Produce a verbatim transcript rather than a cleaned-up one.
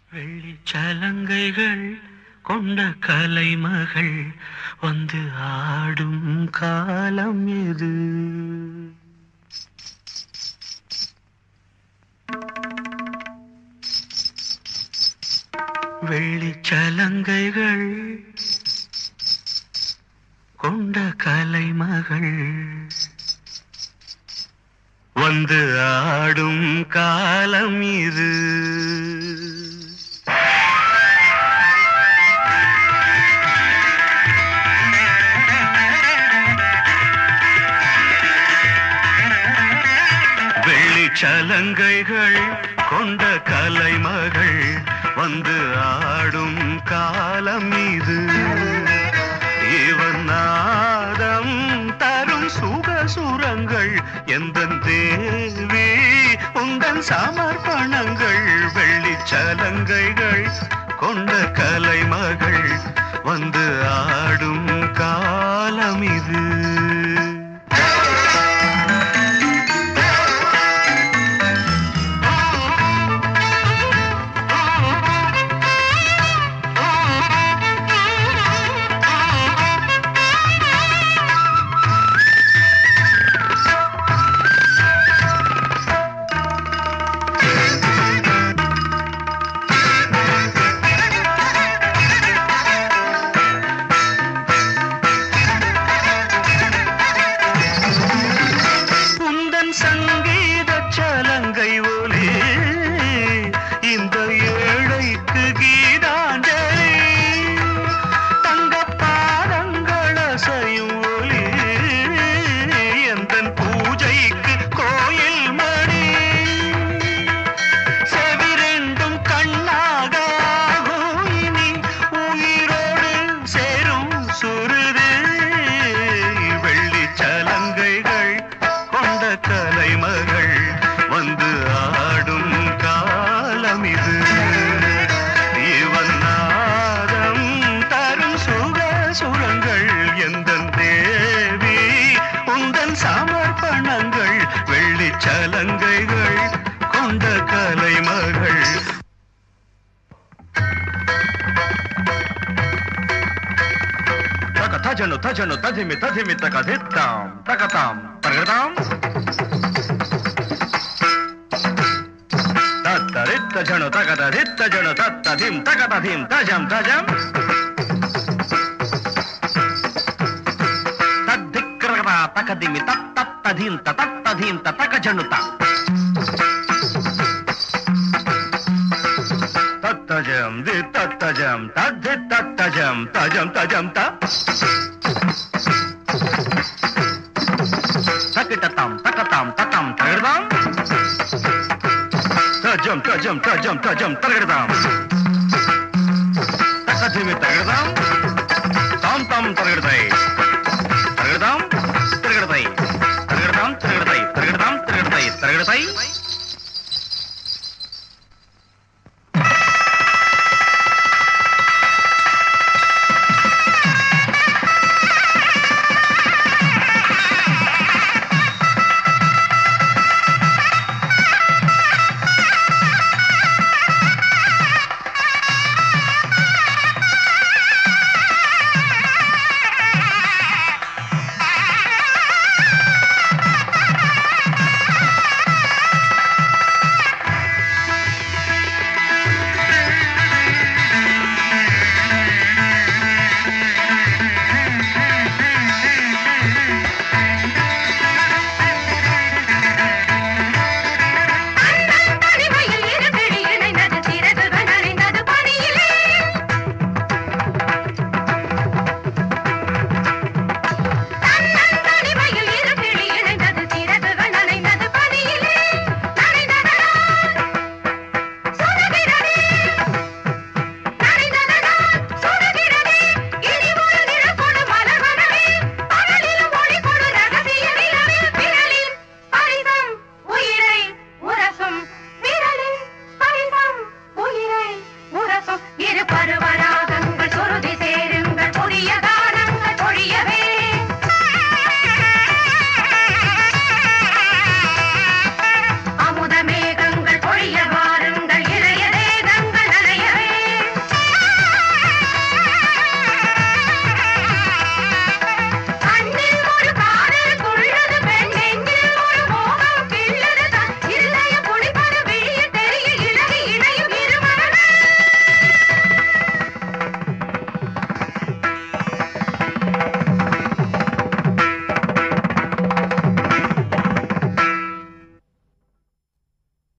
வெள்ளிச்சலங்கைகள் கொண்ட கலைமகள் வந்து ஆடும் காலம் எது? வெள்ளிச்சலங்கைகள் கொண்ட கலைமகள் வந்து ஆடும் காலம் இது. வெள்ளிச்சலங்கைகள் கொண்ட கலைமகள் வந்து ஆடும் காலம் இது. இவன் நாதம் தரும் சுகசுரங்கள் எந்தன் தேவி உந்தன் சமர்ப்பணங்கள். வெள்ளிச்சலங்கைகள் கொண்ட கலைமகள் வந்து ஆடும் காலம் இது. சங்கீத சலங்கை ஒலி இந்த ஏழைக்கு கீதாஞ்சலி. தங்க பாதங்கள் அசையும் ஒலி எந்தன் பூஜைக்கு கோயில் மணி. செவிரெண்டும் கண்ணாக இனி உயிரோடு சேரும் சுருது. வெள்ளிச்சலங்கைகள் கொண்ட கலைமகள் வந்து ஆடும் காலம் இது. இவன் நாதம் தரும் சுகசுரங்கள் எந்தன் தேவி உந்தன் சமர்ப்பணங்கள். வெள்ளிச்சலங்கைகள் கொண்ட கலைமகள். தஜனு தஜனு ததிமி ததிமி தகதித்தாம் தகதாம் தகதாம் தத்தரித்த ஜனு தகதரித்த ஜனு தத்ததிம் தகததிம் தஜம் தஜம் தத்திக்ரகதா தகதிமி தத்தத்ததிம் தத்ததிம் தகஜனுத தத்தஜம் தி தத்தஜம் தத்தி தத்தஜம் தஜம் தஜம் த தக்கிட்டதாம் தக்கதாம் தக்கம் தகதாம் தஜம் தஜம் தஜம் தஜம் தகதாம் தக்கதிமி தகதாம் தாம் தாம் தகதை